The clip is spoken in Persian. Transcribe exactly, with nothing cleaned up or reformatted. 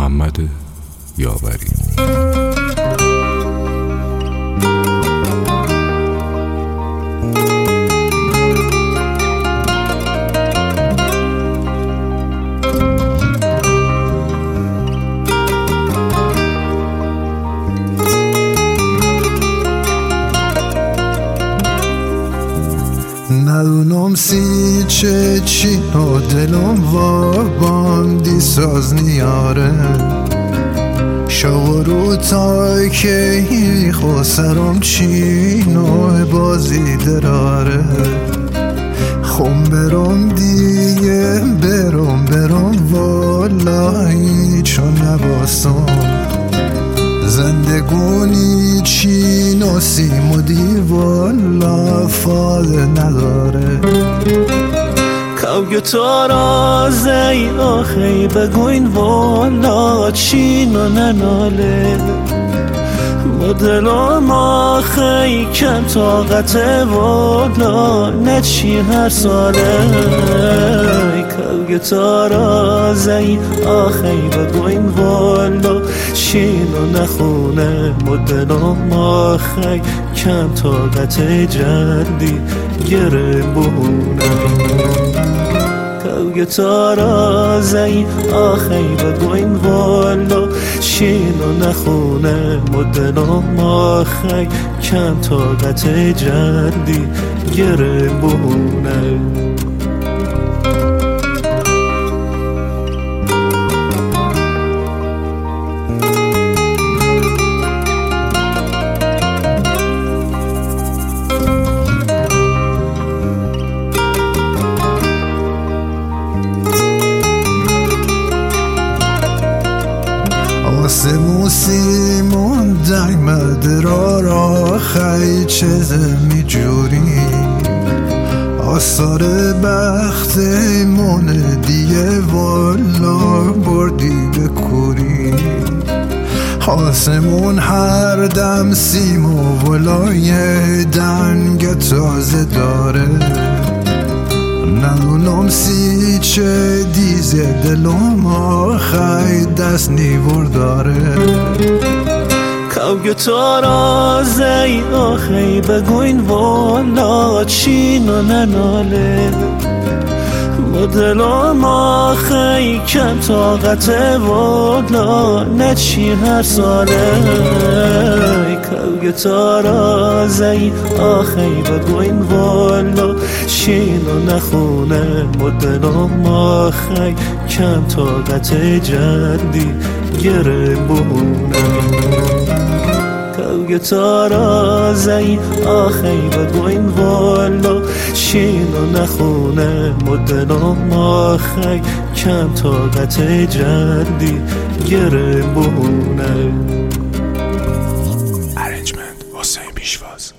محمد یاوری. ندونم سی چه چی و دلم وار باندی ساز نیاره شو رو تا که خو سرم چین و بازی دراره خم برم دیگه برم برم والایی چون نباستم زندگونی چین و سیم و دیوالا فاده نداره کوگه تا رازی آخی بگوین والا چین و نناله مدلم آخی کم طاقت والا نچی هر ساله کوگه تا رازی آخی بگوین والا چین و نخونه مدلم آخی کم طاقت جدی گره بونه کوگه تا رازی آخی بگوین والا چین و نخونه مدلم آخی کم طاقت جدی گره بونه آسمون سیمون دایمه درار آخی چیزه می جوری آثار بخت مونه دیگه والا بردی به کوری آسمون هر دم سیم و ولای دنگ تازه داره ندونم سی چه دیزه دلم آخی دست نیور داره کوگه تا رازی آخی بگوین والا چین و نناله مدلم آخی کم طاقت والا نچی هر ساله کوگه تا رازی آخی بگوین والا چین و نخونه مدلم آخی کم طاقت جدی گره بونه کوگه تا رازی آخی بگوین والا چین و نخونه مدلم آخی کم طاقت جدی گره بونه. ارنجمنت حسین پیشواز.